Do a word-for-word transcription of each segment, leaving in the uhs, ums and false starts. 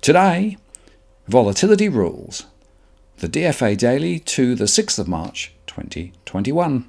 Today, volatility rules. The D F A Daily to the sixth of March twenty twenty-one.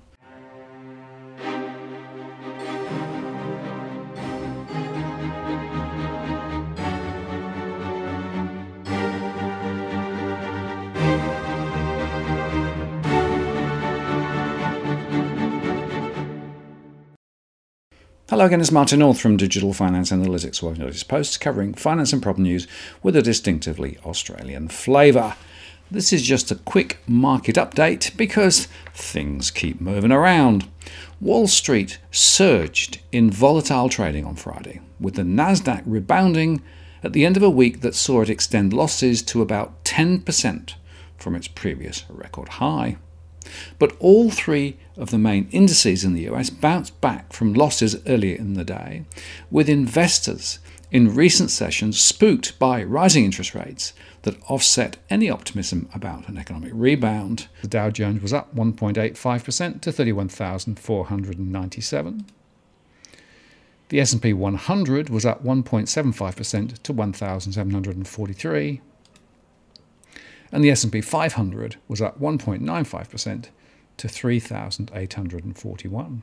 Hello again, it's Martin North from Digital Finance Analytics, World Notice Post, covering finance and problem news with a distinctively Australian flavour. This is just a quick market update because things keep moving around. Wall Street surged in volatile trading on Friday, with the Nasdaq rebounding at the end of a week that saw it extend losses to about ten percent from its previous record high. But all three of the main indices in the U S bounced back from losses earlier in the day, with investors in recent sessions spooked by rising interest rates that offset any optimism about an economic rebound. The Dow Jones was up one point eight five percent to thirty-one thousand four hundred ninety-seven. The S and P one hundred was up one point seven five percent to one thousand seven hundred forty-three. And the S and P five hundred was up one point nine five percent to three thousand eight hundred forty-one.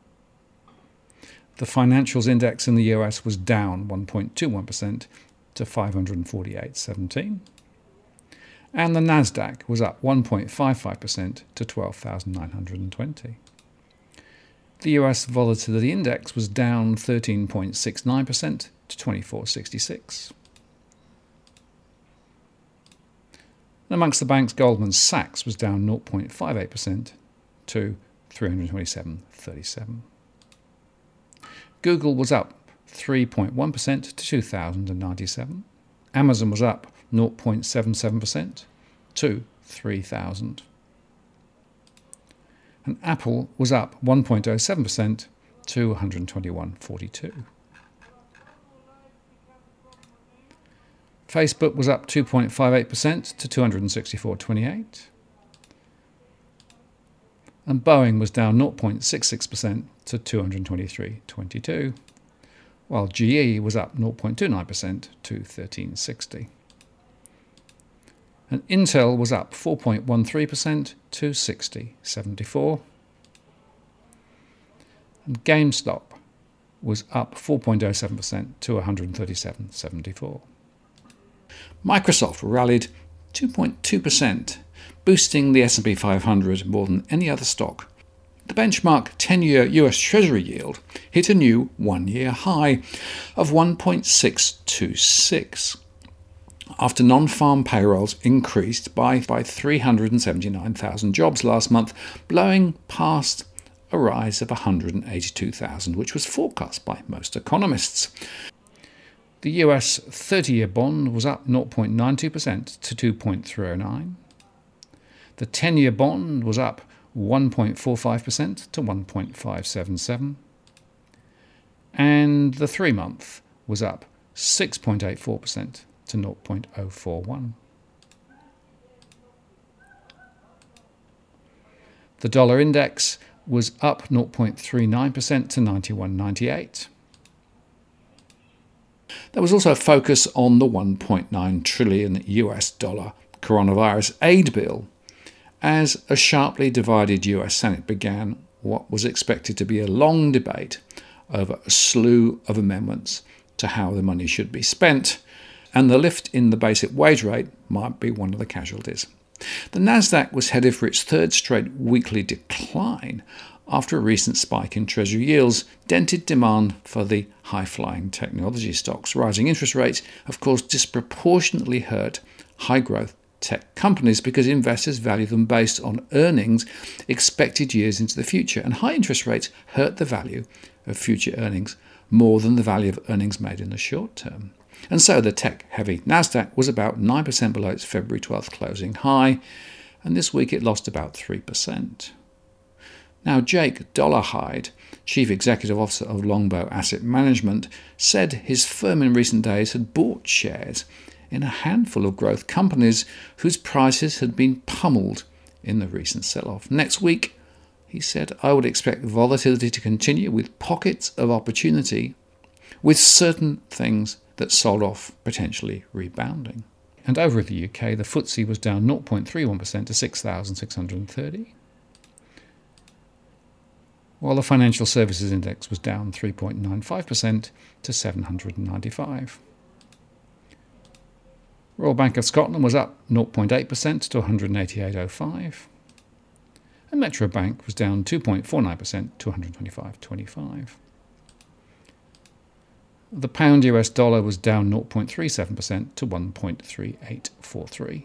The financials index in the U S was down one point two one percent to five hundred forty-eight point one seven. And the Nasdaq was up one point five five percent to twelve thousand nine hundred twenty. The U S volatility index was down thirteen point six nine percent to twenty-four sixty-six. Amongst the banks, Goldman Sachs was down zero point five eight percent to three hundred twenty-seven point three seven. Google was up three point one percent to two thousand ninety-seven. Amazon was up zero point seven seven percent to three thousand. And Apple was up one point zero seven percent to one hundred twenty-one point four two. Facebook was up two point five eight percent to two hundred sixty-four point two eight. And Boeing was down zero point six six percent to two hundred twenty-three point two two, while G E was up zero point two nine percent to thirteen sixty. And Intel was up four point one three percent to sixty seventy-four. And GameStop was up four point zero seven percent to one hundred thirty-seven seventy-four. Microsoft rallied two point two percent, boosting the S and P five hundred more than any other stock. The benchmark ten-year U S Treasury yield hit a new one-year high of one point six two six, after non-farm payrolls increased by, by three hundred seventy-nine thousand jobs last month, blowing past a rise of one hundred eighty-two thousand, which was forecast by most economists. The U S thirty-year bond was up zero point nine two percent to two point three oh nine. The ten-year bond was up one point four five percent to one point five seven seven. And the three-month was up six point eight four percent to zero point zero four one. The dollar index was up zero point three nine percent to ninety-one ninety-eight. There was also a focus on the one point nine trillion U S dollar coronavirus aid bill, as a sharply divided U S Senate began what was expected to be a long debate over a slew of amendments to how the money should be spent, and the lift in the basic wage rate might be one of the casualties. The Nasdaq was headed for its third straight weekly decline after a recent spike in Treasury yields dented demand for the high-flying technology stocks. Rising interest rates, of course, disproportionately hurt high-growth tech companies because investors value them based on earnings expected years into the future, and high interest rates hurt the value of future earnings more than the value of earnings made in the short term. And so the tech-heavy Nasdaq was about nine percent below its February twelfth closing high, and this week it lost about three percent. Now, Jake Dollarhide, Chief Executive Officer of Longbow Asset Management, said his firm in recent days had bought shares in a handful of growth companies whose prices had been pummeled in the recent sell-off. Next week, he said, I would expect volatility to continue with pockets of opportunity with certain things that sold off potentially rebounding. And over in the U K, the F T S E was down zero point three one percent to six thousand six hundred thirty, while the Financial Services Index was down three point nine five percent to seven hundred ninety-five. Royal Bank of Scotland was up zero point eight percent to one hundred eighty-eight point oh five, and Metro Bank was down two point four nine percent to one hundred twenty-five point two five. The pound U S dollar was down zero point three seven percent to one point three eight four three.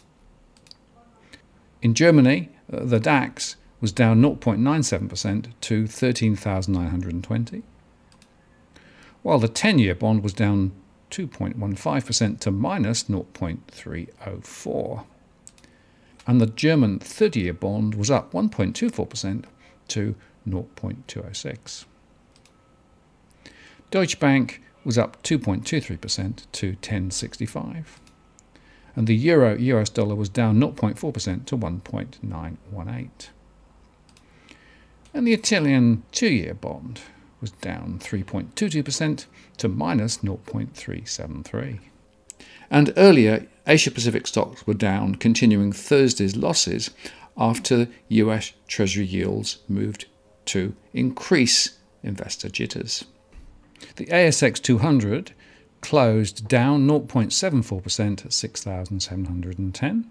In Germany, the DAX was down zero point nine seven percent to thirteen thousand nine hundred twenty, while the ten-year bond was down two point one five percent to minus zero point three oh four. And the German thirty-year bond was up one point two four percent to zero point two oh six. Deutsche Bank was up two point two three percent to ten sixty-five, and the euro U S dollar was down zero point four percent to one point nine one eight. And the Italian two-year bond was down three point two two percent to minus zero point three seven three. And earlier, Asia-Pacific stocks were down, continuing Thursday's losses after U S Treasury yields moved to increase investor jitters. The A S X two hundred closed down zero point seven four percent at six thousand seven hundred ten.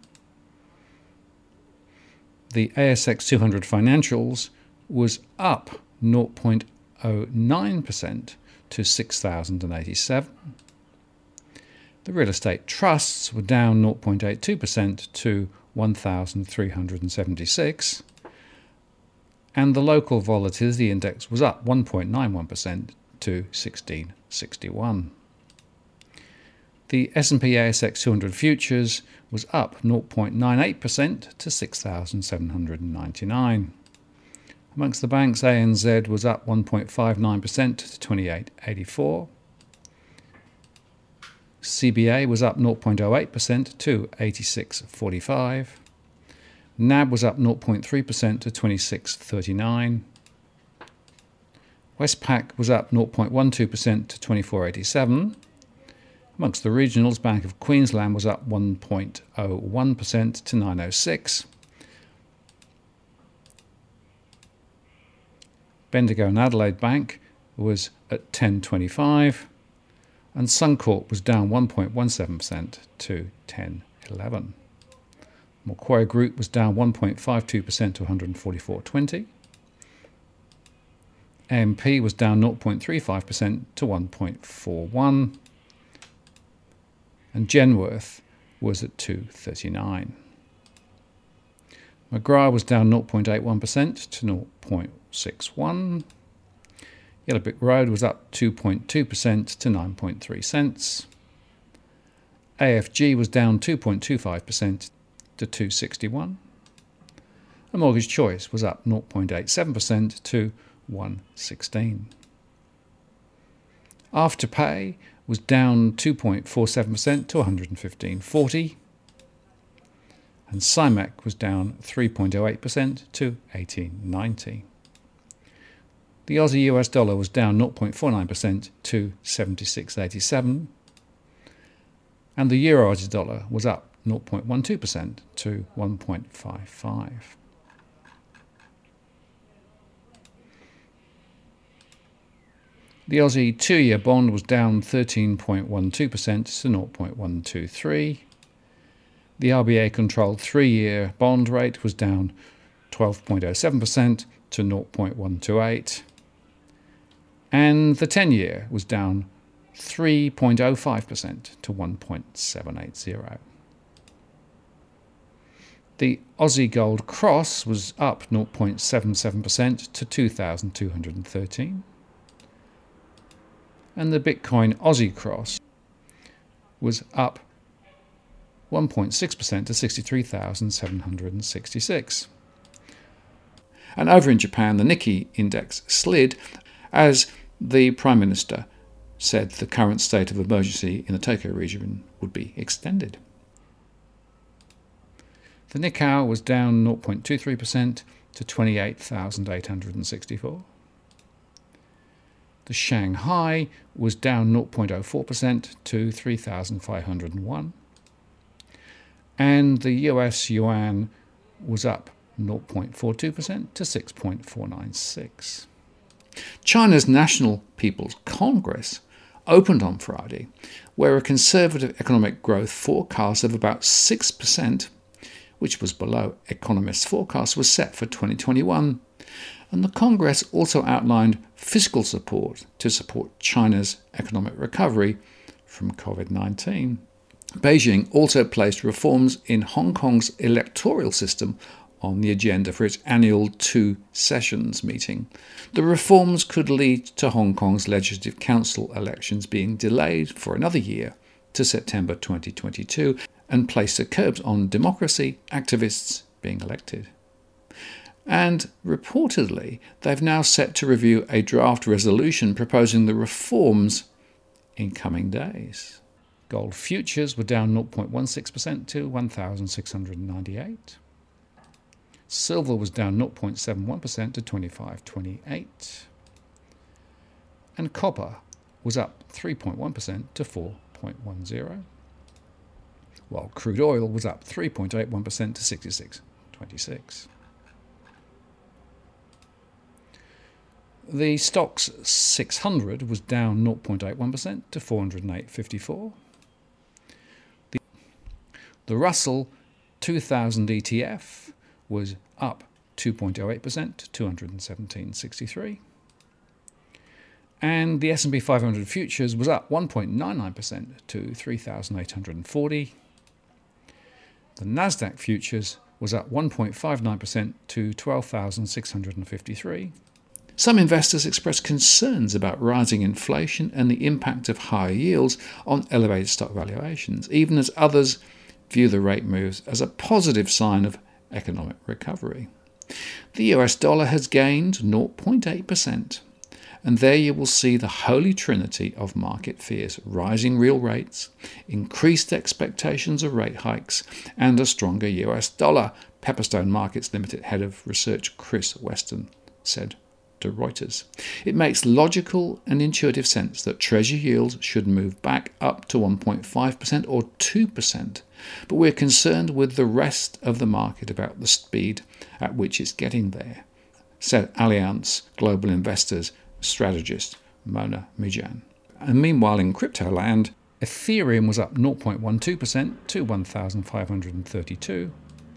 The A S X two hundred Financials was up zero point zero nine percent to six thousand eighty-seven. The real estate trusts were down zero point eight two percent to one thousand three hundred seventy-six, and the local volatility index was up one point nine one percent to sixteen sixty-one. The S and P A S X two hundred futures was up zero point nine eight percent to six thousand seven hundred ninety-nine. Amongst the banks, A N Z was up one point five nine percent to twenty-eight eighty-four. C B A was up zero point zero eight percent to eighty-six forty-five. N A B was up zero point three percent to twenty-six thirty-nine. Westpac was up zero point one two percent to twenty-four eighty-seven. Amongst the regionals, Bank of Queensland was up one point zero one percent to nine oh six. Bendigo and Adelaide Bank was at ten twenty-five, and Suncorp was down one point one seven percent to ten eleven. Macquarie Group was down one point five two percent to one hundred forty-four twenty. A M P was down zero point three five percent to one point four one, and Genworth was at two thirty-nine. McGrath was down zero point eight one percent to zero point six one. Yellow Brick Road was up two point two percent to nine point three cents. A F G was down two point two five percent to two sixty-one. And Mortgage Choice was up zero point eight seven percent to one sixteen. Afterpay was down two point four seven percent to one hundred fifteen forty. And CIMAC was down three point zero eight percent to eighteen ninety. The Aussie U S dollar was down zero point four nine percent to seventy-six eighty-seven, and the Euro Aussie dollar was up zero point one two percent to one point five five. The Aussie two-year bond was down thirteen point one two percent to zero point one two three. The R B A-controlled three-year bond rate was down twelve point zero seven percent to zero point one two eight. And the ten-year was down three point zero five percent to one point seven eight zero. The Aussie Gold Cross was up zero point seven seven percent to two thousand two hundred thirteen. And the Bitcoin Aussie Cross was up one point six percent to sixty-three thousand seven hundred sixty-six. And over in Japan, the Nikkei index slid as the Prime Minister said the current state of emergency in the Tokyo region would be extended. The Nikkei was down zero point two three percent to twenty-eight thousand eight hundred sixty-four. The Shanghai was down zero point zero four percent to three thousand five hundred one. And the U S yuan was up zero point four two percent to six point four nine six. China's National People's Congress opened on Friday, where a conservative economic growth forecast of about six percent, which was below economists' forecasts, was set for twenty twenty-one. And the Congress also outlined fiscal support to support China's economic recovery from COVID nineteen. Beijing also placed reforms in Hong Kong's electoral system on the agenda for its annual two sessions meeting. The reforms could lead to Hong Kong's Legislative Council elections being delayed for another year to September twenty twenty-two and place a curbs on democracy, activists being elected. And reportedly, they've now set to review a draft resolution proposing the reforms in coming days. Gold futures were down zero point one six percent to one thousand six hundred ninety-eight. Silver was down zero point seven one percent to twenty-five twenty-eight. And copper was up three point one percent to four point one zero. While crude oil was up three point eight one percent to sixty-six twenty-six. The Stoxx six hundred was down zero point eight one percent to four hundred eight fifty-four. The, the Russell two thousand E T F was up two point zero eight percent to two hundred seventeen sixty-three. And the S and P five hundred futures was up one point nine nine percent to three thousand eight hundred forty. The Nasdaq futures was up one point five nine percent to twelve thousand six hundred fifty-three. Some investors expressed concerns about rising inflation and the impact of higher yields on elevated stock valuations, even as others view the rate moves as a positive sign of economic recovery. The U S dollar has gained zero point eight percent, and there you will see the holy trinity of market fears: rising real rates, increased expectations of rate hikes, and a stronger U S dollar, Pepperstone Markets Limited head of research Chris Weston said to Reuters. It makes logical and intuitive sense that Treasury yields should move back up to one point five percent or two percent, but we're concerned with the rest of the market about the speed at which it's getting there, said Allianz Global Investors strategist Mona Mijan. And meanwhile, in crypto land, Ethereum was up zero point one two percent to one thousand five hundred thirty-two,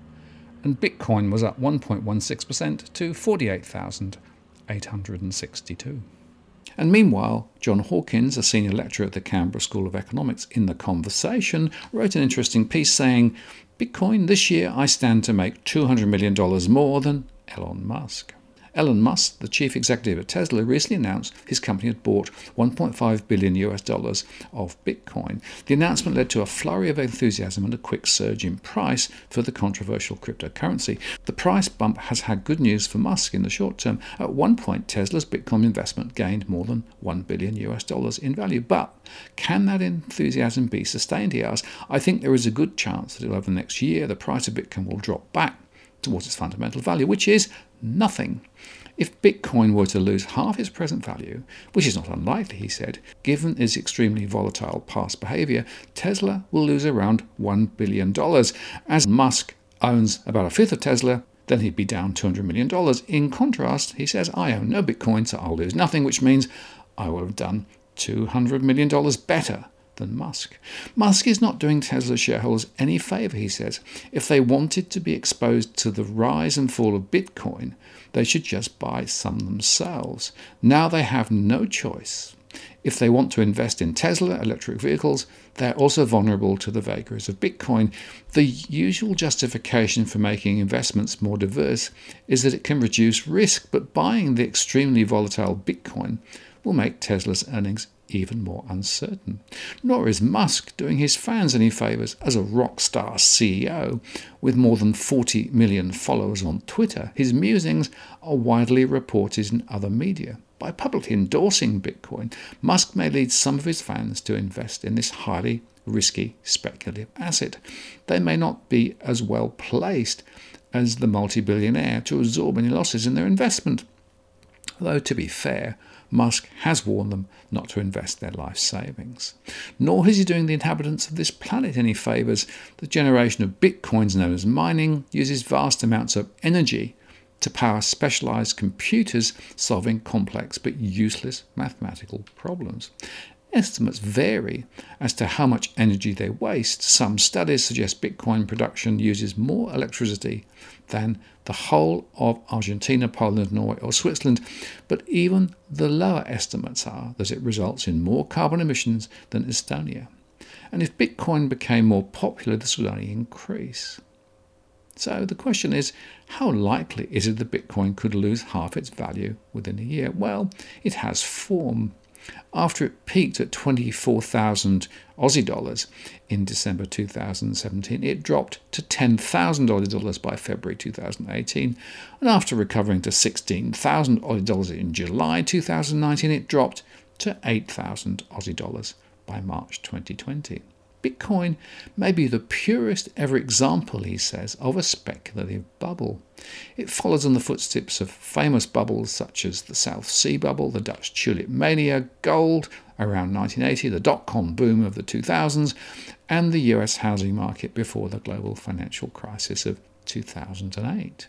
and Bitcoin was up one point one six percent to forty-eight thousand eight hundred sixty-two. And meanwhile, John Hawkins, a senior lecturer at the Canberra School of Economics, in The Conversation, wrote an interesting piece saying, "Bitcoin, this year I stand to make two hundred million dollars more than Elon Musk." Elon Musk, the chief executive at Tesla, recently announced his company had bought one point five billion U S dollars of Bitcoin. The announcement led to a flurry of enthusiasm and a quick surge in price for the controversial cryptocurrency. The price bump has had good news for Musk in the short term. At one point, Tesla's Bitcoin investment gained more than one billion U S dollars in value. But can that enthusiasm be sustained, he asks? I think there is a good chance that over the next year, the price of Bitcoin will drop back towards its fundamental value, which is nothing. If Bitcoin were to lose half its present value, which is not unlikely, he said, given its extremely volatile past behaviour, Tesla will lose around one billion dollars. As Musk owns about a fifth of Tesla, then he'd be down two hundred million dollars. In contrast, he says, I own no Bitcoin, so I'll lose nothing, which means I will have done two hundred million dollars better than Musk. Musk is not doing Tesla shareholders any favour, he says. If they wanted to be exposed to the rise and fall of Bitcoin, they should just buy some themselves. Now they have no choice. If they want to invest in Tesla electric vehicles, they're also vulnerable to the vagaries of Bitcoin. The usual justification for making investments more diverse is that it can reduce risk, but buying the extremely volatile Bitcoin will make Tesla's earnings even more uncertain. Nor is Musk doing his fans any favours. As a rock star C E O with more than forty million followers on Twitter, his musings are widely reported in other media. By publicly endorsing Bitcoin, Musk may lead some of his fans to invest in this highly risky speculative asset. They may not be as well placed as the multi-billionaire to absorb any losses in their investment. Though, to be fair, Musk has warned them not to invest their life savings. Nor is he doing the inhabitants of this planet any favours. The generation of bitcoins known as mining uses vast amounts of energy to power specialised computers solving complex but useless mathematical problems. Estimates vary as to how much energy they waste. Some studies suggest Bitcoin production uses more electricity than the whole of Argentina, Poland, Norway or Switzerland, but even the lower estimates are that it results in more carbon emissions than Estonia. And if Bitcoin became more popular, this would only increase. So the question is, how likely is it that Bitcoin could lose half its value within a year? Well, it has form. After it peaked at twenty-four thousand Aussie dollars in December two thousand seventeen, it dropped to ten thousand Aussie dollars by February two thousand eighteen, and after recovering to sixteen thousand Aussie dollars in July two thousand nineteen, it dropped to eight thousand Aussie dollars by March twenty twenty. Bitcoin may be the purest ever example, he says, of a speculative bubble. It follows on the footsteps of famous bubbles such as the South Sea bubble, the Dutch tulip mania, gold around nineteen eighty, the dot-com boom of the two thousands, and the U S housing market before the global financial crisis of two thousand eight.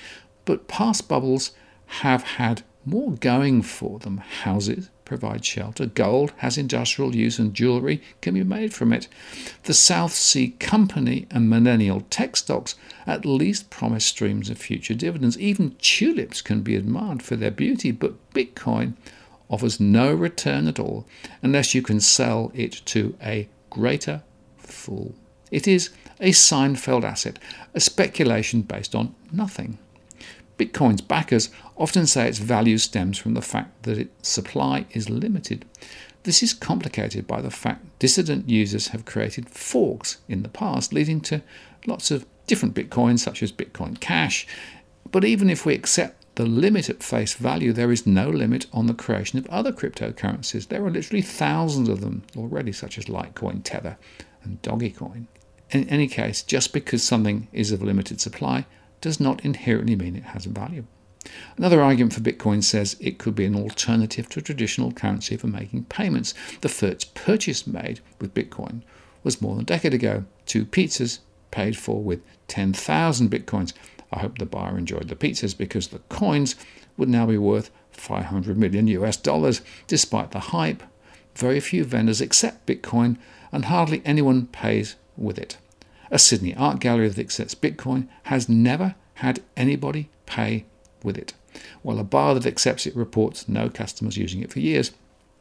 But past bubbles have had more going for them. Houses provide shelter, gold has industrial use, and jewellery can be made from it. The South Sea Company and millennial tech stocks at least promise streams of future dividends. Even tulips can be admired for their beauty, but Bitcoin offers no return at all unless you can sell it to a greater fool. It is a Seinfeld asset, a speculation based on nothing. Bitcoin's backers often say its value stems from the fact that its supply is limited. This is complicated by the fact dissident users have created forks in the past, leading to lots of different Bitcoins, such as Bitcoin Cash. But even if we accept the limit at face value, there is no limit on the creation of other cryptocurrencies. There are literally thousands of them already, such as Litecoin, Tether, and Dogecoin. In any case, just because something is of limited supply does not inherently mean it has value. Another argument for Bitcoin says it could be an alternative to traditional currency for making payments. The first purchase made with Bitcoin was more than a decade ago. Two pizzas paid for with ten thousand Bitcoins. I hope the buyer enjoyed the pizzas because the coins would now be worth five hundred million U S dollars. Despite the hype, very few vendors accept Bitcoin and hardly anyone pays with it. A Sydney art gallery that accepts Bitcoin has never had anybody pay with it, while a bar that accepts it reports no customers using it for years.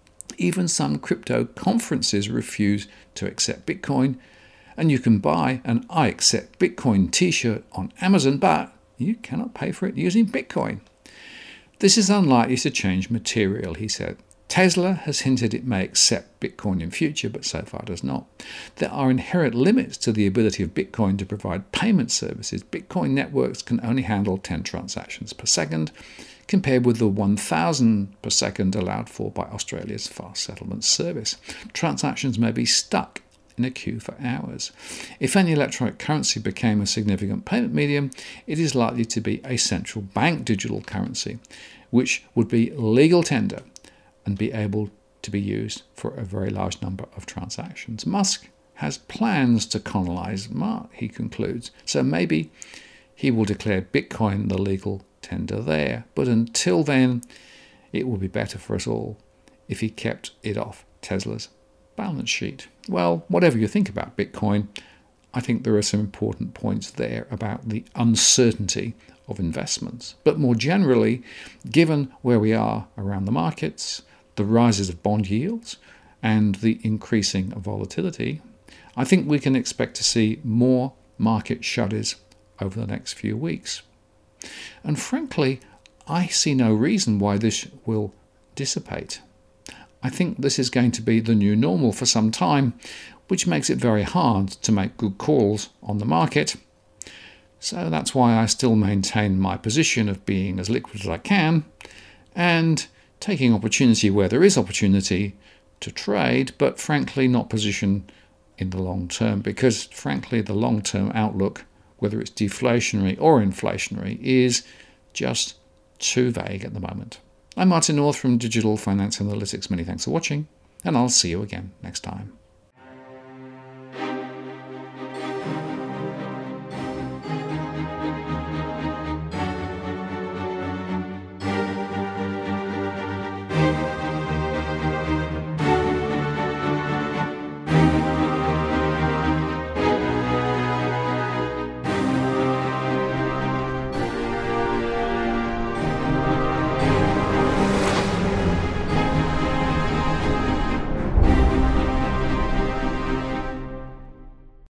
Even some crypto conferences refuse to accept Bitcoin, and you can buy an I accept Bitcoin t-shirt on Amazon, but you cannot pay for it using Bitcoin. This is unlikely to change material, he said. Tesla has hinted it may accept Bitcoin in future, but so far does not. There are inherent limits to the ability of Bitcoin to provide payment services. Bitcoin networks can only handle ten transactions per second, compared with the one thousand per second allowed for by Australia's fast settlement service. Transactions may be stuck in a queue for hours. If any electronic currency became a significant payment medium, it is likely to be a central bank digital currency, which would be legal tender and be able to be used for a very large number of transactions. Musk has plans to colonize Mars, he concludes, so maybe he will declare Bitcoin the legal tender there. But until then, it will be better for us all if he kept it off Tesla's balance sheet. Well, whatever you think about Bitcoin, I think there are some important points there about the uncertainty of investments. But more generally, given where we are around the markets, the rises of bond yields, and the increasing of volatility, I think we can expect to see more market shudders over the next few weeks. And frankly, I see no reason why this will dissipate. I think this is going to be the new normal for some time, which makes it very hard to make good calls on the market. So that's why I still maintain my position of being as liquid as I can and taking opportunity where there is opportunity to trade, but frankly not position in the long term, because frankly the long-term outlook, whether it's deflationary or inflationary, is just too vague at the moment. I'm Martin North from Digital Finance Analytics. Many thanks for watching, and I'll see you again next time.